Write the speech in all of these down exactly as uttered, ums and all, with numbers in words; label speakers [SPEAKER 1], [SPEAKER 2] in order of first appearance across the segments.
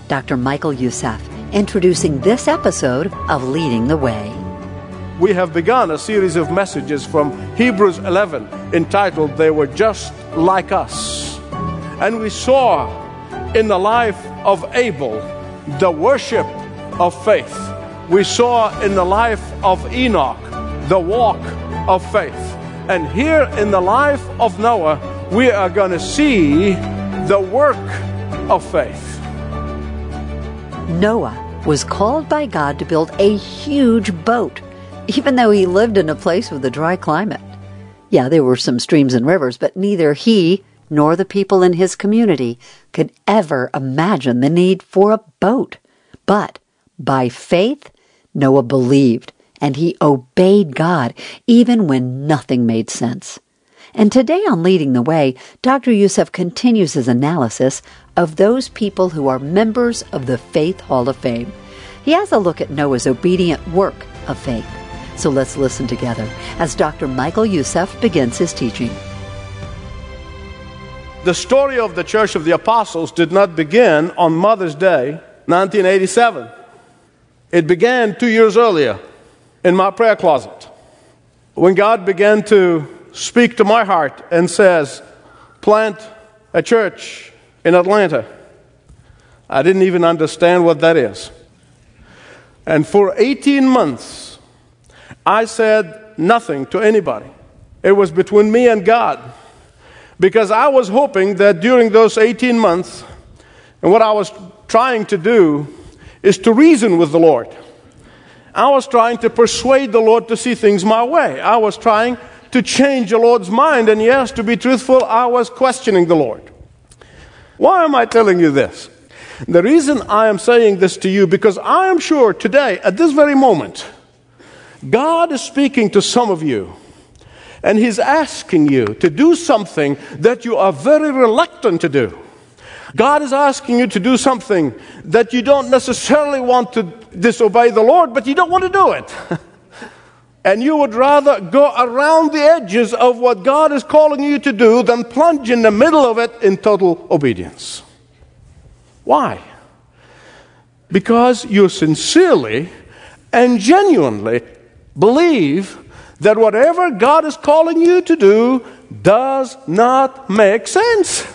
[SPEAKER 1] Doctor Michael Youssef, introducing this episode of Leading the Way.
[SPEAKER 2] We have begun a series of messages from Hebrews eleven entitled, They Were Just Like Us. And we saw in the life of Abel the worship of faith. We saw in the life of Enoch the walk of faith. And here in the life of Noah, we are going to see the work of faith.
[SPEAKER 1] Noah was called by God to build a huge boat, even though he lived in a place with a dry climate. Yeah, there were some streams and rivers, but neither he nor the people in his community could ever imagine the need for a boat. But by faith, Noah believed, and he obeyed God, even when nothing made sense. And today on Leading the Way, Doctor Youssef continues his analysis of those people who are members of the Faith Hall of Fame. He has a look at Noah's obedient work of faith. So let's listen together as Doctor Michael Youssef begins his teaching.
[SPEAKER 2] The story of the Church of the Apostles did not begin on Mother's Day, nineteen eighty-seven. It began two years earlier in my prayer closet, when God began to speak to my heart and says, plant a church in Atlanta. I didn't even understand what that is. And for eighteen months, I said nothing to anybody. It was between me and God. Because I was hoping that during those eighteen months, and what I was trying to do is to reason with the Lord. I was trying to persuade the Lord to see things my way. I was trying to change the Lord's mind. And yes, to be truthful, I was questioning the Lord. Why am I telling you this? The reason I am saying this to you, because I am sure today, at this very moment, God is speaking to some of you. And He's asking you to do something that you are very reluctant to do. God is asking you to do something that you don't necessarily want to disobey the Lord, but you don't want to do it. And you would rather go around the edges of what God is calling you to do than plunge in the middle of it in total obedience. Why? Because you sincerely and genuinely believe that whatever God is calling you to do does not make sense.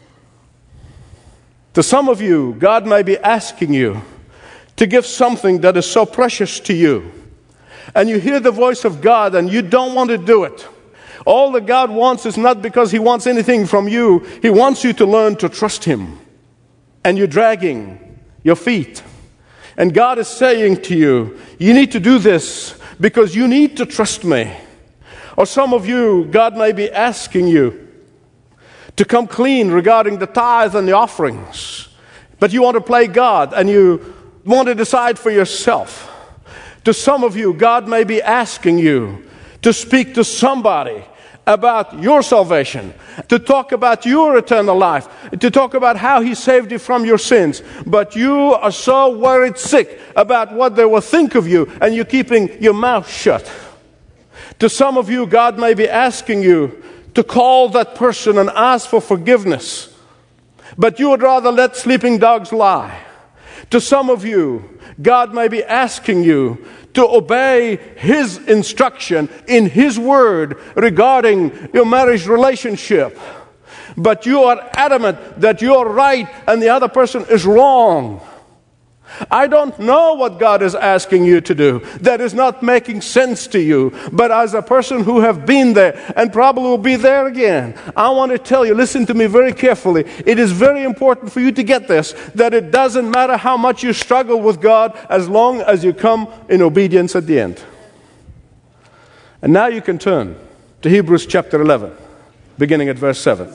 [SPEAKER 2] To some of you, God may be asking you to give something that is so precious to you. And you hear the voice of God and you don't want to do it. All that God wants is not because He wants anything from you. He wants you to learn to trust Him. And you're dragging your feet. And God is saying to you, you need to do this because you need to trust me. Or some of you, God may be asking you to come clean regarding the tithe and the offerings. But you want to play God and you want to decide for yourself. To some of you, God may be asking you to speak to somebody about your salvation, to talk about your eternal life, to talk about how He saved you from your sins. But you are so worried sick about what they will think of you, and you're keeping your mouth shut. To some of you, God may be asking you to call that person and ask for forgiveness, but you would rather let sleeping dogs lie. To some of you, God may be asking you to obey His instruction in His Word regarding your marriage relationship. But you are adamant that you're right and the other person is wrong. I don't know what God is asking you to do. That is not making sense to you. But as a person who have been there and probably will be there again, I want to tell you, listen to me very carefully. It is very important for you to get this, that it doesn't matter how much you struggle with God as long as you come in obedience at the end. And now you can turn to Hebrews chapter eleven, beginning at verse seven.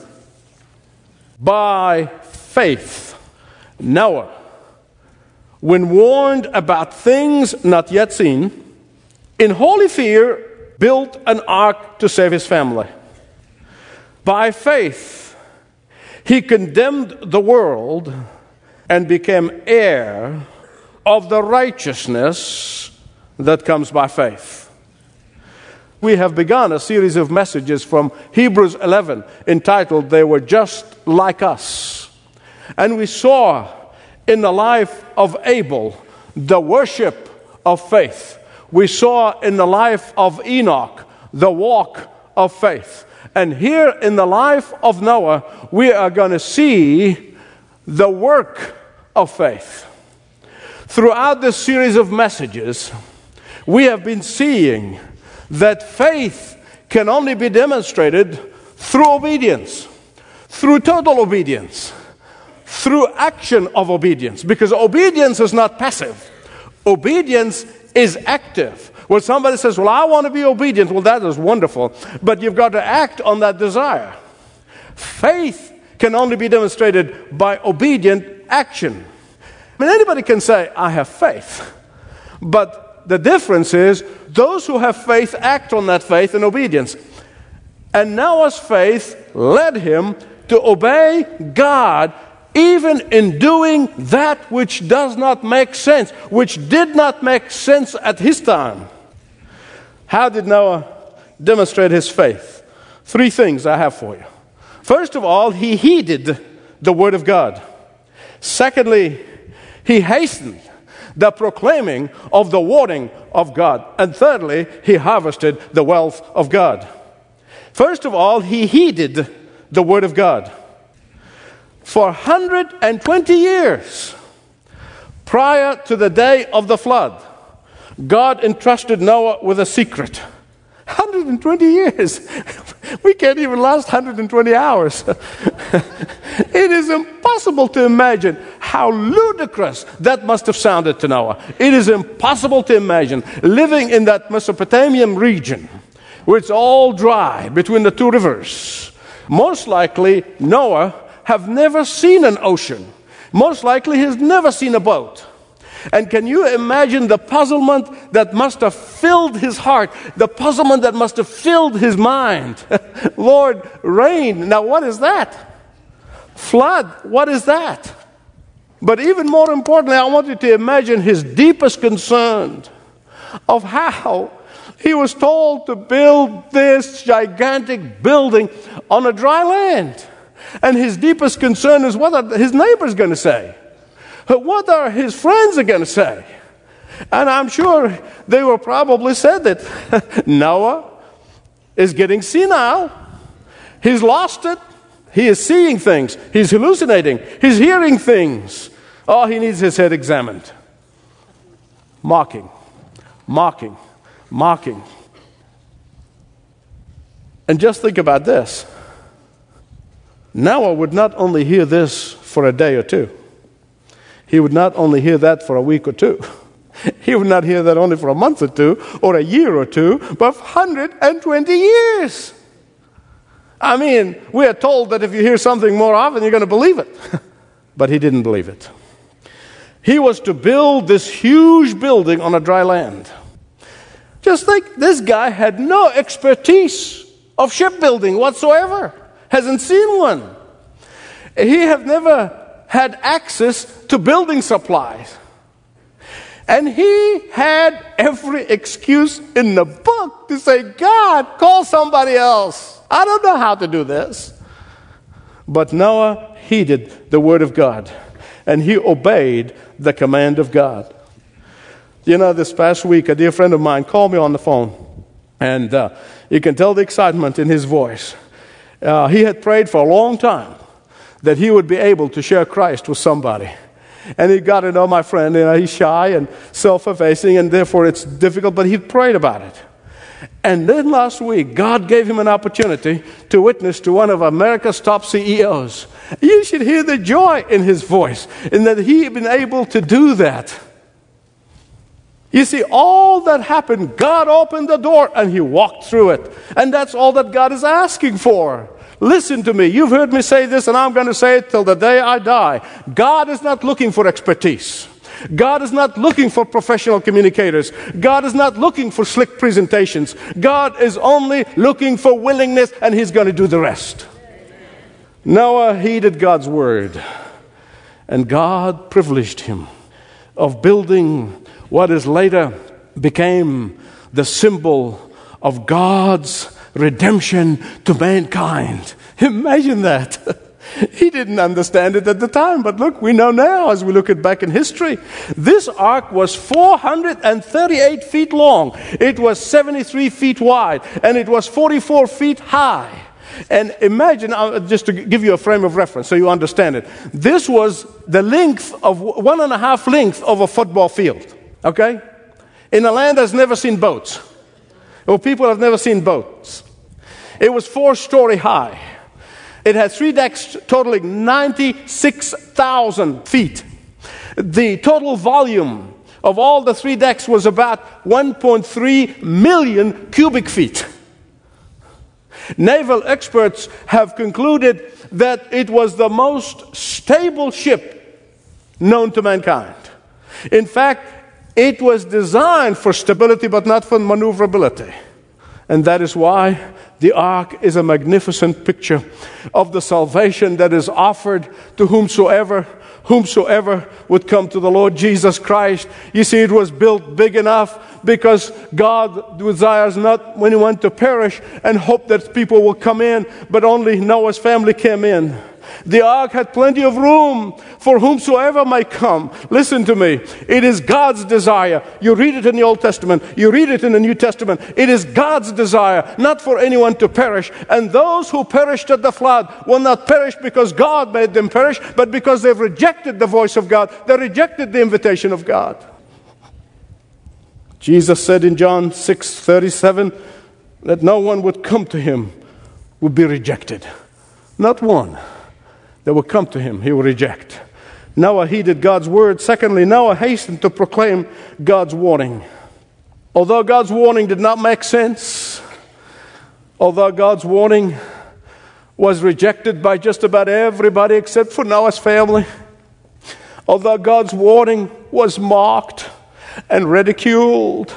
[SPEAKER 2] By faith, Noah, when warned about things not yet seen, in holy fear built an ark to save his family. By faith, he condemned the world and became heir of the righteousness that comes by faith. We have begun a series of messages from Hebrews eleven entitled, They Were Just Like Us. And we saw in the life of Abel the worship of faith. We saw in the life of Enoch the walk of faith. And here in the life of Noah, we are going to see the work of faith. Throughout this series of messages, we have been seeing that faith can only be demonstrated through obedience, through total obedience, through action of obedience. Because obedience is not passive. Obedience is active. When somebody says, well, I want to be obedient, well, that is wonderful. But you've got to act on that desire. Faith can only be demonstrated by obedient action. I mean, anybody can say, I have faith. But the difference is, those who have faith act on that faith in obedience. And Noah's faith led him to obey God, even in doing that which does not make sense, which did not make sense at his time. How did Noah demonstrate his faith? Three things I have for you. First of all, he heeded the word of God. Secondly, he hastened the proclaiming of the warning of God. And thirdly, he harvested the wealth of God. First of all, he heeded the word of God. For one hundred twenty years prior to the day of the flood, God entrusted Noah with a secret. one hundred twenty years. We can't even last one hundred twenty hours. It is impossible to imagine how ludicrous that must have sounded to Noah. It is impossible to imagine living in that Mesopotamian region where it's all dry between the two rivers. Most likely, Noah have never seen an ocean. Most likely, he's never seen a boat. And can you imagine the puzzlement that must have filled his heart, the puzzlement that must have filled his mind? Lord, rain. Now, what is that? Flood. What is that? But even more importantly, I want you to imagine his deepest concern of how he was told to build this gigantic building on a dry land. And his deepest concern is what are his neighbors going to say? What are his friends going to say? And I'm sure they will probably say that Noah is getting senile. He's lost it. He is seeing things. He's hallucinating. He's hearing things. Oh, he needs his head examined. Mocking, mocking, mocking. And just think about this. Noah would not only hear this for a day or two. He would not only hear that for a week or two. He would not hear that only for a month or two, or a year or two, but one hundred twenty years. I mean, we are told that if you hear something more often, you're going to believe it. But he didn't believe it. He was to build this huge building on a dry land. Just think, this guy had no expertise of shipbuilding whatsoever. Hasn't seen one. He have never had access to building supplies. And he had every excuse in the book to say, God, call somebody else. I don't know how to do this. But Noah heeded the word of God, and he obeyed the command of God. You know, this past week, a dear friend of mine called me on the phone, and uh, you can tell the excitement in his voice. Uh, he had prayed for a long time that he would be able to share Christ with somebody. And he got to know my friend, you know, he's shy and self-effacing, and therefore it's difficult, but he prayed about it. And then last week, God gave him an opportunity to witness to one of America's top C E Os. You should hear the joy in his voice, in that he had been able to do that. You see, all that happened, God opened the door and he walked through it. And that's all that God is asking for. Listen to me. You've heard me say this, and I'm going to say it till the day I die. God is not looking for expertise. God is not looking for professional communicators. God is not looking for slick presentations. God is only looking for willingness, and he's going to do the rest. Noah heeded God's word, and God privileged him of building what is later became the symbol of God's redemption to mankind. Imagine that. He didn't understand it at the time, but look, we know now as we look at back in history. This ark was four hundred thirty-eight feet long. It was seventy-three feet wide, and it was forty-four feet high. And imagine, uh, just to give you a frame of reference so you understand it, this was the length of one and a half length of a football field, okay? In a land that's never seen boats, or people have never seen boats. It was four-story high. It had three decks totaling ninety-six thousand feet. The total volume of all the three decks was about one point three million cubic feet. Naval experts have concluded that it was the most stable ship known to mankind. In fact, it was designed for stability but not for maneuverability. And that is why the ark is a magnificent picture of the salvation that is offered to whomsoever, whomsoever would come to the Lord Jesus Christ. You see, it was built big enough because God desires not anyone to perish and hope that people will come in, but only Noah's family came in. The ark had plenty of room for whomsoever might come. Listen to me. It is God's desire. You read it in the Old Testament. You read it in the New Testament. It is God's desire not for anyone to perish. And those who perished at the flood will not perish because God made them perish, but because they've rejected the voice of God. They rejected the invitation of God. Jesus said in John six thirty-seven that no one would come to him would be rejected. Not one that will come to him, he will reject. Noah heeded God's word. Secondly, Noah hastened to proclaim God's warning. Although God's warning did not make sense, although God's warning was rejected by just about everybody except for Noah's family, although God's warning was mocked and ridiculed,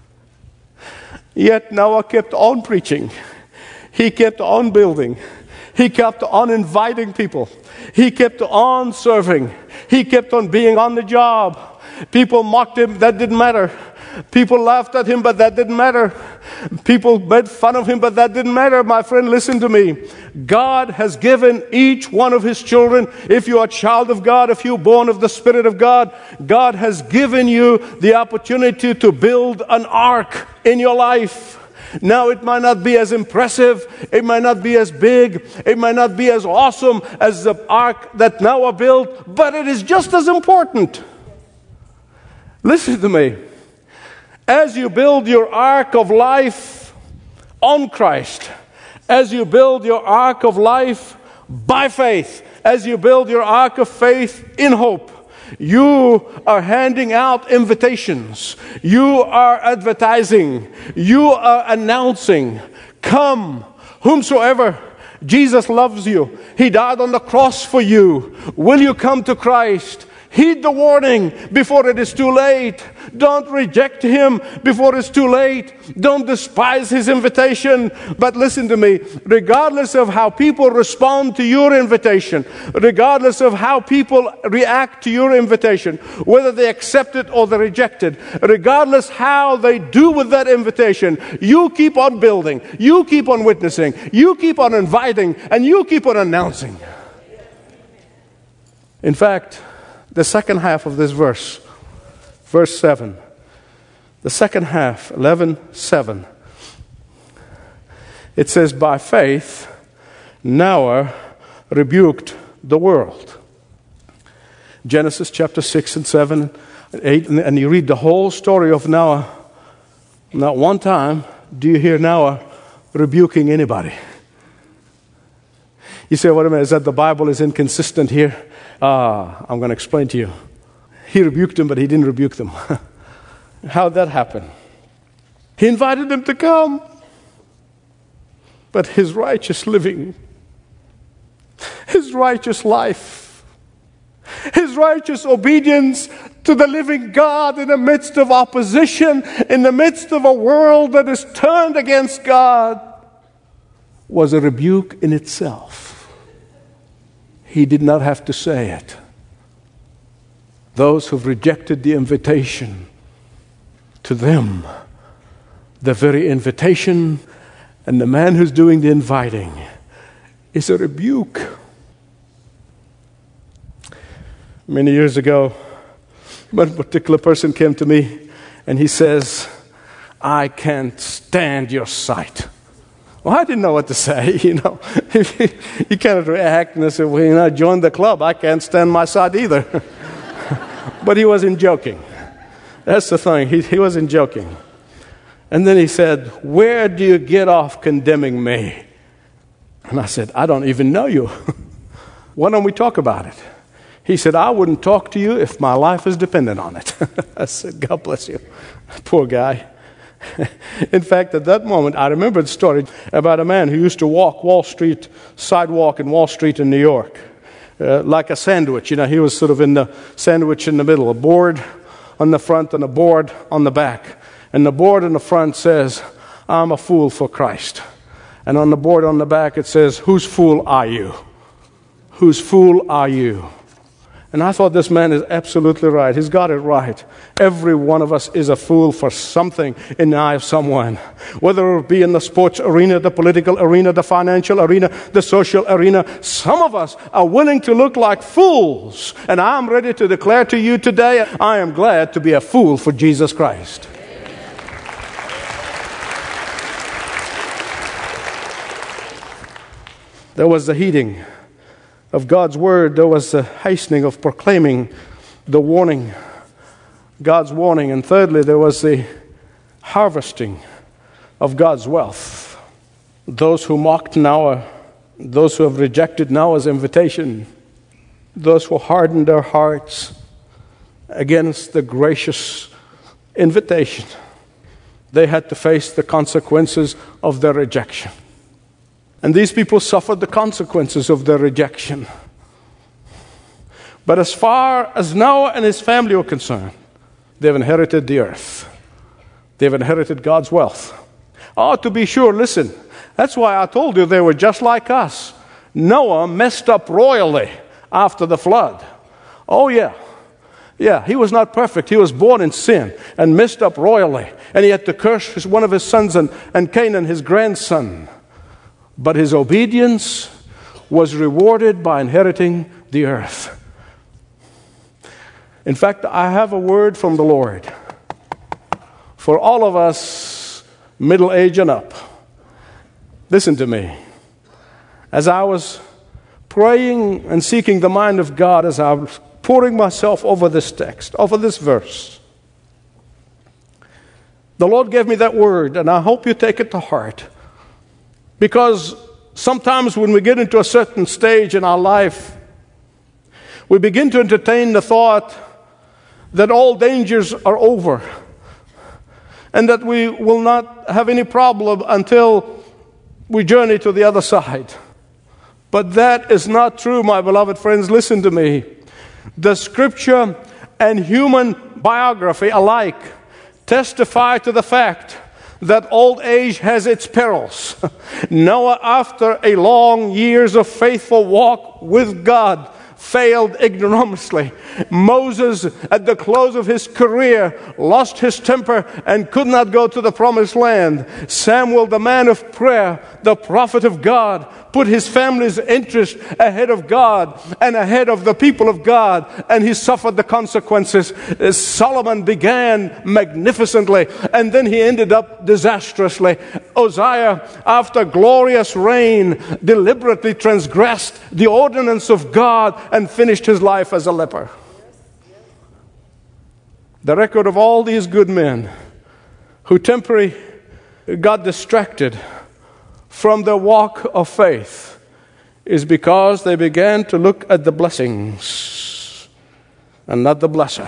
[SPEAKER 2] yet Noah kept on preaching. He kept on building. He kept on inviting people. He kept on serving. He kept on being on the job. People mocked him. That didn't matter. People laughed at him, but that didn't matter. People made fun of him, but that didn't matter. My friend, listen to me. God has given each one of his children, if you are a child of God, if you're born of the Spirit of God, God has given you the opportunity to build an ark in your life. Now, it might not be as impressive, it might not be as big, it might not be as awesome as the ark that Noah built, but it is just as important. Listen to me. As you build your ark of life on Christ, as you build your ark of life by faith, as you build your ark of faith in hope, you are handing out invitations. You are advertising. You are announcing, come, whomsoever. Jesus loves you. He died on the cross for you. Will you come to Christ? Heed the warning before it is too late. Don't reject him before it's too late. Don't despise his invitation. But listen to me, regardless of how people respond to your invitation, regardless of how people react to your invitation, whether they accept it or they reject it, regardless how they do with that invitation, you keep on building, you keep on witnessing, you keep on inviting, and you keep on announcing. In fact, the second half of this verse, verse seven, the second half, eleven seven, it says, by faith, Noah rebuked the world. Genesis chapter six and seven, and eight, and you read the whole story of Noah. Not one time do you hear Noah rebuking anybody. You say, wait a minute, is that the Bible is inconsistent here? Ah, I'm going to explain to you. He rebuked them, but he didn't rebuke them. How'd that happen? He invited them to come. But his righteous living, his righteous life, his righteous obedience to the living God in the midst of opposition, in the midst of a world that is turned against God, was a rebuke in itself. He did not have to say it. Those who've rejected the invitation, to them, the very invitation and the man who's doing the inviting is a rebuke. Many years ago, one particular person came to me and he says, I can't stand your sight. Well, I didn't know what to say, you know. You cannot react and I said, well, you know, join the club. I can't stand my sight either. But he wasn't joking. That's the thing. He, he wasn't joking. And then he said, where do you get off condemning me? And I said, I don't even know you. Why don't we talk about it? He said, I wouldn't talk to you if my life is dependent on it. I said, God bless you. Poor guy. In fact, at that moment, I remember the story about a man who used to walk Wall Street, sidewalk in Wall Street in New York, uh, like a sandwich. You know, he was sort of in the sandwich in the middle, a board on the front and a board on the back. And the board in the front says, I'm a fool for Christ. And on the board on the back it says, whose fool are you? Whose fool are you? And I thought this man is absolutely right. He's got it right. Every one of us is a fool for something in the eye of someone. Whether it be in the sports arena, the political arena, the financial arena, the social arena, some of us are willing to look like fools. And I'm ready to declare to you today, I am glad to be a fool for Jesus Christ. There was the heeding of God's word. There was the hastening of proclaiming the warning, God's warning. And thirdly, there was the harvesting of God's wealth. Those who mocked Noah, those who have rejected Noah's invitation, those who hardened their hearts against the gracious invitation, they had to face the consequences of their rejection. And these people suffered the consequences of their rejection. But as far as Noah and his family were concerned, they've inherited the earth. They've inherited God's wealth. Oh, to be sure, listen, that's why I told you they were just like us. Noah messed up royally after the flood. Oh, yeah. Yeah, he was not perfect. He was born in sin and messed up royally. And he had to curse his, one of his sons and, and Canaan, his grandson. But his obedience was rewarded by inheriting the earth. In fact, I have a word from the Lord for all of us middle age and up. Listen to me. As I was praying and seeking the mind of God, as I was pouring myself over this text, over this verse, the Lord gave me that word, and I hope you take it to heart. Because sometimes when we get into a certain stage in our life, we begin to entertain the thought that all dangers are over and that we will not have any problem until we journey to the other side. But that is not true, my beloved friends. Listen to me. The Scripture and human biography alike testify to the fact that old age has its perils. Noah, after a long years of faithful walk with God, failed ignominiously. Moses, at the close of his career, lost his temper and could not go to the promised land. Samuel, the man of prayer, the prophet of God, put his family's interest ahead of God and ahead of the people of God, and he suffered the consequences. Solomon began magnificently, and then he ended up disastrously. Uzziah, after glorious reign, deliberately transgressed the ordinance of God and finished his life as a leper. The record of all these good men who temporarily got distracted from their walk of faith is because they began to look at the blessings and not the blesser.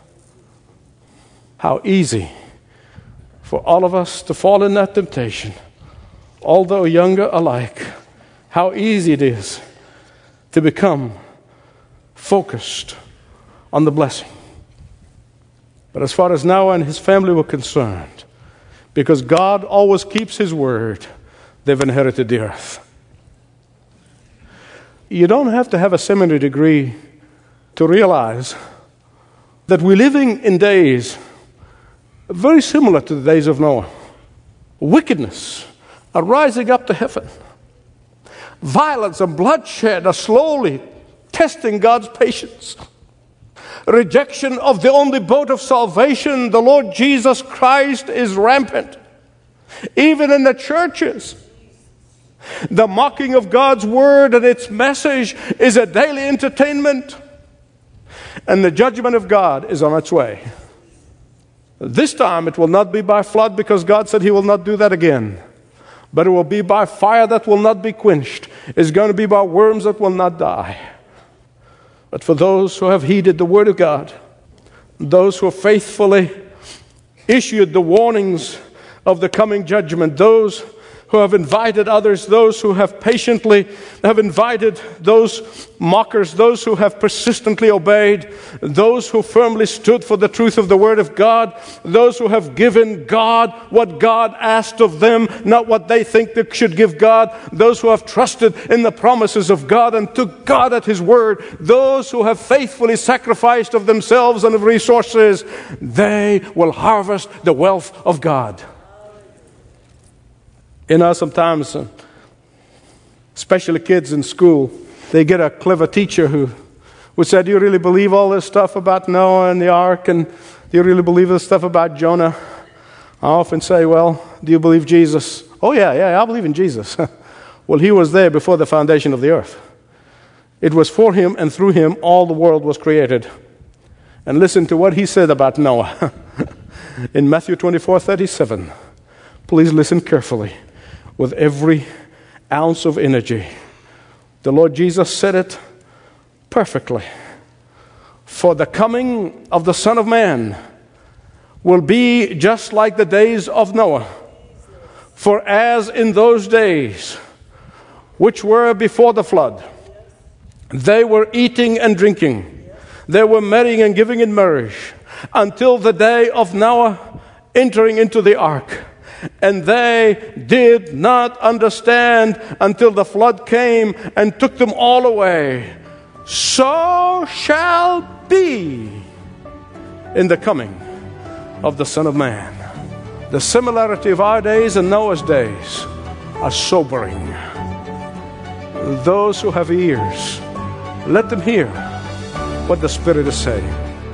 [SPEAKER 2] How easy for all of us to fall in that temptation, although younger alike. How easy it is to become focused on the blessing. But as far as Noah and his family were concerned, because God always keeps his word, they've inherited the earth. You don't have to have a seminary degree to realize that we're living in days very similar to the days of Noah. Wickedness are rising up to heaven. Violence and bloodshed are slowly testing God's patience. rejection of the only boat of salvation, the Lord Jesus Christ, is rampant. Even in the churches, the mocking of God's word and its message is a daily entertainment, and the judgment of God is on its way. This time it will not be by flood, because God said He will not do that again. But it will be by fire that will not be quenched. It's going to be by worms that will not die. But for those who have heeded the word of God, those who have faithfully issued the warnings of the coming judgment, those who have invited others, those who have patiently have invited those mockers, those who have persistently obeyed, those who firmly stood for the truth of the Word of God, those who have given God what God asked of them, not what they think they should give God, those who have trusted in the promises of God and took God at His word, those who have faithfully sacrificed of themselves and of resources, they will harvest the wealth of God. You know, sometimes, uh, especially kids in school, they get a clever teacher who would say, do you really believe all this stuff about Noah and the ark? And do you really believe this stuff about Jonah? I often say, well, do you believe Jesus? Oh, yeah, yeah, I believe in Jesus. Well, He was there before the foundation of the earth. It was for Him and through Him all the world was created. And listen to what He said about Noah in Matthew twenty-four thirty-seven. Please listen carefully. With every ounce of energy. The Lord Jesus said it perfectly. For the coming of the Son of Man will be just like the days of Noah. For as in those days which were before the flood, they were eating and drinking, they were marrying and giving in marriage, until the day of Noah entering into the ark. And they did not understand until the flood came and took them all away. So shall be in the coming of the Son of Man. The similarity of our days and Noah's days are sobering. Those who have ears, let them hear what the Spirit is saying.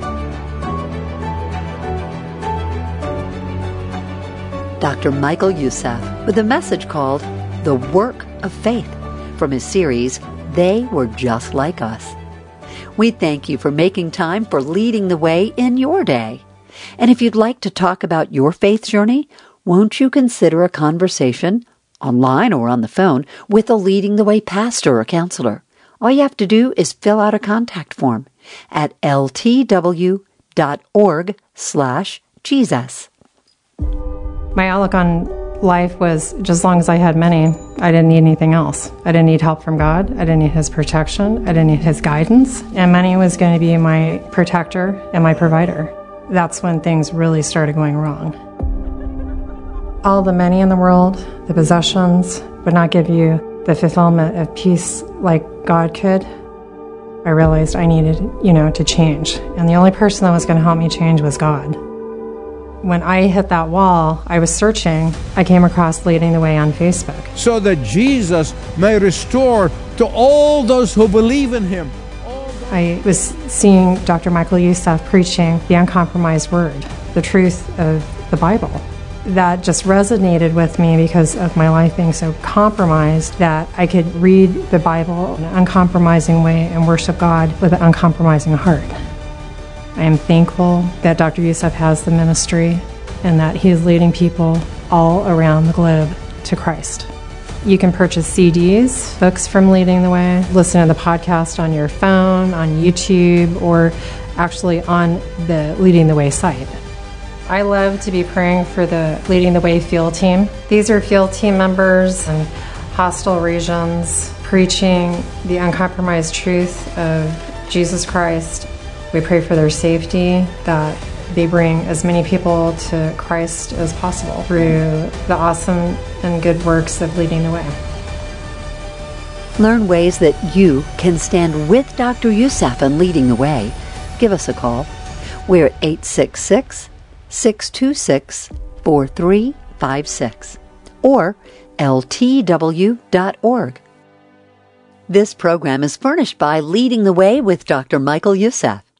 [SPEAKER 1] Doctor Michael Youssef with a message called The Work of Faith from his series, They Were Just Like Us. We thank you for making time for leading the way in your day. And if you'd like to talk about your faith journey, won't you consider a conversation, online or on the phone, with a Leading the Way pastor or counselor? All you have to do is fill out a contact form at ltw.org slash Jesus.
[SPEAKER 3] My outlook on life was, just as long as I had money, I didn't need anything else. I didn't need help from God. I didn't need His protection. I didn't need His guidance. And money was going to be my protector and my provider. That's when things really started going wrong. All the money in the world, the possessions, would not give you the fulfillment of peace like God could. I realized I needed, you know, to change. And the only person that was going to help me change was God. When I hit that wall, I was searching. I came across Leading the Way on Facebook.
[SPEAKER 4] So that Jesus may restore to all those who believe in Him.
[SPEAKER 3] I was seeing Doctor Michael Youssef preaching the uncompromised word, the truth of the Bible. That just resonated with me because of my life being so compromised that I could read the Bible in an uncompromising way and worship God with an uncompromising heart. I am thankful that Doctor Youssef has the ministry and that he is leading people all around the globe to Christ. You can purchase C Ds, books from Leading the Way, listen to the podcast on your phone, on YouTube, or actually on the Leading the Way site. I love to be praying for the Leading the Way field team. These are field team members in hostile regions preaching the uncompromised truth of Jesus Christ. We pray for their safety, that they bring as many people to Christ as possible through the awesome and good works of Leading the Way.
[SPEAKER 1] Learn ways that you can stand with Doctor Youssef in Leading the Way. Give us a call. We're at eight six six, six two six, four three five six or L T W dot org. This program is furnished by Leading the Way with Doctor Michael Youssef.